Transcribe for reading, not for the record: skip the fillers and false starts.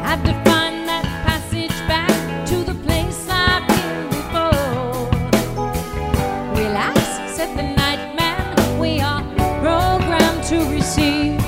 Had to find that passage back to the place I've been before. Relax, said the night man, we are programmed to receive.